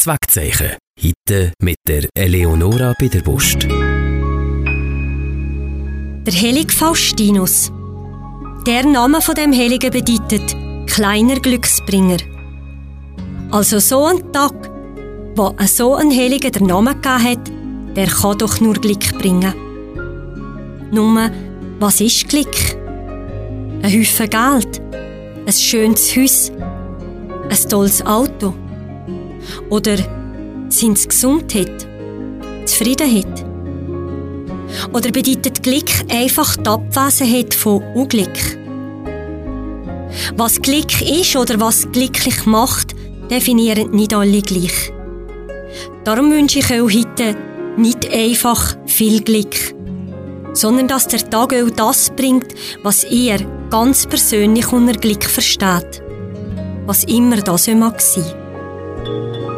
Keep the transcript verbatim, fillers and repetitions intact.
Zweckzeichen. Heute mit der Eleonora Biederbust. Der heilige Faustinus. Der Name von dem Heiligen bedeutet kleiner Glücksbringer. Also so ein Tag, wo ein so ein Heiliger den Namen gegeben hat, der kann doch nur Glück bringen. Nur, was ist Glück? Ein Haufen Geld, ein schönes Haus, ein tolles Auto. Oder sind es Gesundheit, Zufriedenheit? Oder bedeutet Glück einfach die Abwesenheit von Unglück? Was Glück ist oder was glücklich macht, definieren nicht alle gleich. Darum wünsche ich euch heute nicht einfach viel Glück, sondern dass der Tag euch das bringt, was ihr ganz persönlich unter Glück versteht. Was immer das auch mag sein.